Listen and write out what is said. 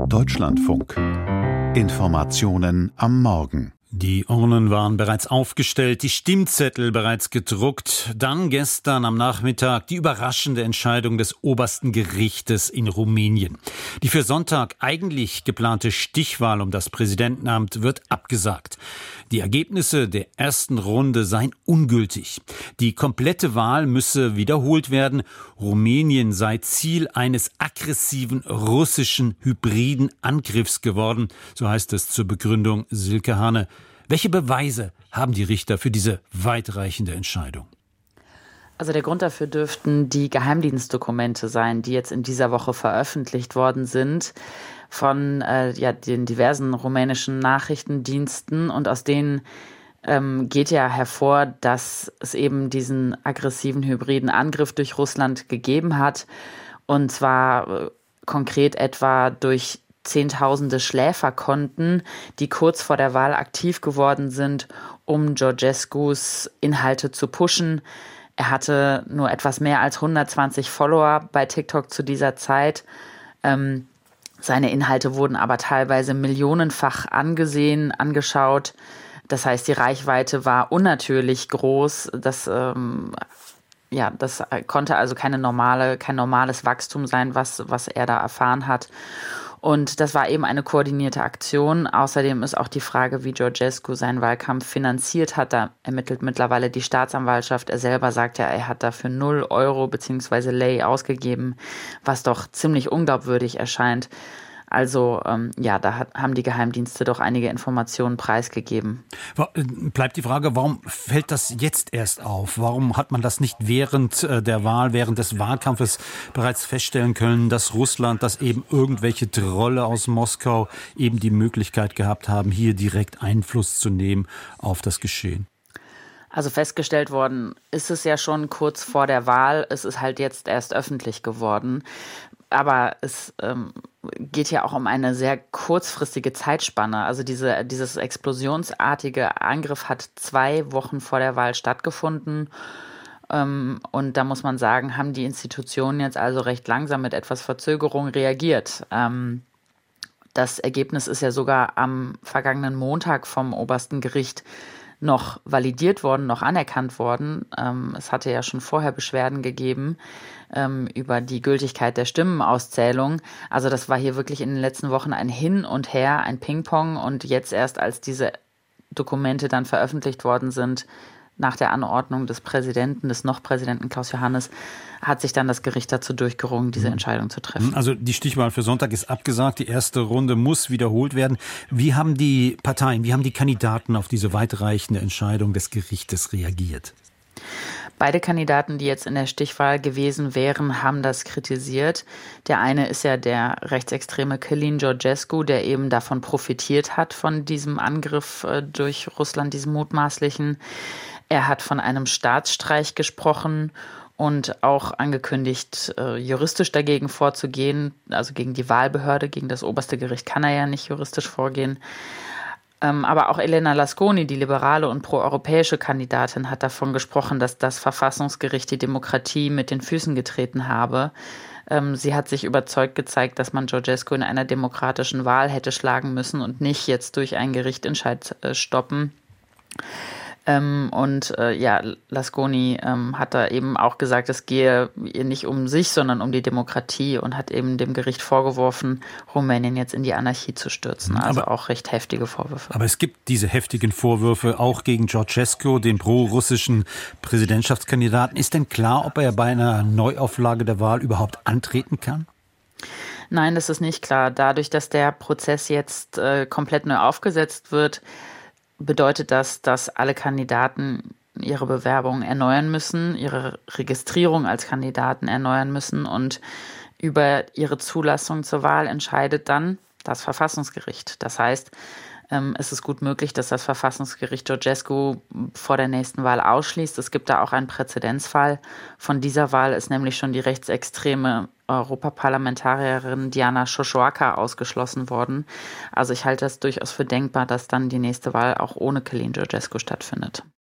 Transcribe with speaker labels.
Speaker 1: Deutschlandfunk. Informationen am Morgen.
Speaker 2: Die Urnen waren bereits aufgestellt, die Stimmzettel bereits gedruckt. Dann gestern am Nachmittag die überraschende Entscheidung des obersten Gerichtes in Rumänien. Die für Sonntag eigentlich geplante Stichwahl um das Präsidentenamt wird abgesagt. Die Ergebnisse der ersten Runde seien ungültig. Die komplette Wahl müsse wiederholt werden. Rumänien sei Ziel eines aggressiven russischen hybriden Angriffs geworden, so heißt es zur Begründung Silke Hane. Welche Beweise haben die Richter für diese weitreichende Entscheidung?
Speaker 3: Also der Grund dafür dürften die Geheimdienstdokumente sein, die jetzt in dieser Woche veröffentlicht worden sind von den diversen rumänischen Nachrichtendiensten. Und aus denen geht ja hervor, dass es eben diesen aggressiven hybriden Angriff durch Russland gegeben hat. Und zwar konkret etwa durch Zehntausende Schläferkonten, die kurz vor der Wahl aktiv geworden sind, um Georgescus Inhalte zu pushen. Er hatte nur etwas mehr als 120 Follower bei TikTok zu dieser Zeit. Seine Inhalte wurden aber teilweise millionenfach angeschaut. Das heißt, die Reichweite war unnatürlich groß. Das konnte also kein normales Wachstum sein, was er da erfahren hat. Und das war eben eine koordinierte Aktion. Außerdem ist auch die Frage, wie Georgescu seinen Wahlkampf finanziert hat. Da ermittelt mittlerweile die Staatsanwaltschaft. Er selber sagt ja, er hat dafür 0 Euro bzw. Lei ausgegeben, was doch ziemlich unglaubwürdig erscheint. Also da haben die Geheimdienste doch einige Informationen preisgegeben.
Speaker 2: Bleibt die Frage, warum fällt das jetzt erst auf? Warum hat man das nicht während der Wahl, während des Wahlkampfes bereits feststellen können, dass Russland, dass eben irgendwelche Trolle aus Moskau eben die Möglichkeit gehabt haben, hier direkt Einfluss zu nehmen auf das Geschehen?
Speaker 3: Also festgestellt worden ist es ja schon kurz vor der Wahl. Es ist halt jetzt erst öffentlich geworden. Aber es geht ja auch um eine sehr kurzfristige Zeitspanne. Also dieses explosionsartige Angriff hat 2 Wochen vor der Wahl stattgefunden. Und da muss man sagen, haben die Institutionen jetzt also recht langsam mit etwas Verzögerung reagiert. Das Ergebnis ist ja sogar am vergangenen Montag vom obersten Gericht noch validiert worden, noch anerkannt worden. Es hatte ja schon vorher Beschwerden gegeben über die Gültigkeit der Stimmenauszählung. Also das war hier wirklich in den letzten Wochen ein Hin und Her, ein Ping-Pong. Und jetzt erst, als diese Dokumente dann veröffentlicht worden sind, nach der Anordnung des noch Präsidenten Klaus Johannes, hat sich dann das Gericht dazu durchgerungen, diese Entscheidung zu treffen.
Speaker 2: Also die Stichwahl für Sonntag ist abgesagt, die erste Runde muss wiederholt werden. Wie haben die Parteien, wie haben die Kandidaten auf diese weitreichende Entscheidung des Gerichtes reagiert?
Speaker 3: Beide Kandidaten, die jetzt in der Stichwahl gewesen wären, haben das kritisiert. Der eine ist ja der rechtsextreme Călin Georgescu, der eben davon profitiert hat, von diesem Angriff durch Russland, diesem mutmaßlichen. Er hat von einem Staatsstreich gesprochen und auch angekündigt, juristisch dagegen vorzugehen. Also gegen die Wahlbehörde, gegen das oberste Gericht kann er ja nicht juristisch vorgehen. Aber auch Elena Lasconi, die liberale und proeuropäische Kandidatin, hat davon gesprochen, dass das Verfassungsgericht die Demokratie mit den Füßen getreten habe. Sie hat sich überzeugt gezeigt, dass man Georgescu in einer demokratischen Wahl hätte schlagen müssen und nicht jetzt durch einen Gerichtsentscheid stoppen. Lasconi hat da eben auch gesagt, es gehe ihr nicht um sich, sondern um die Demokratie und hat eben dem Gericht vorgeworfen, Rumänien jetzt in die Anarchie zu stürzen. Also auch recht heftige Vorwürfe.
Speaker 2: Aber es gibt diese heftigen Vorwürfe auch gegen Georgescu, den pro-russischen Präsidentschaftskandidaten. Ist denn klar, ob er bei einer Neuauflage der Wahl überhaupt antreten kann?
Speaker 3: Nein, das ist nicht klar. Dadurch, dass der Prozess jetzt komplett neu aufgesetzt wird, bedeutet das, dass alle Kandidaten ihre Bewerbung erneuern müssen, ihre Registrierung als Kandidaten erneuern müssen und über ihre Zulassung zur Wahl entscheidet dann das Verfassungsgericht. Das heißt, es ist gut möglich, dass das Verfassungsgericht Georgescu vor der nächsten Wahl ausschließt. Es gibt da auch einen Präzedenzfall. Von dieser Wahl ist nämlich schon die rechtsextreme Europaparlamentarierin Diana Șoșoacă ausgeschlossen worden. Also ich halte das durchaus für denkbar, dass dann die nächste Wahl auch ohne Călin Georgescu stattfindet.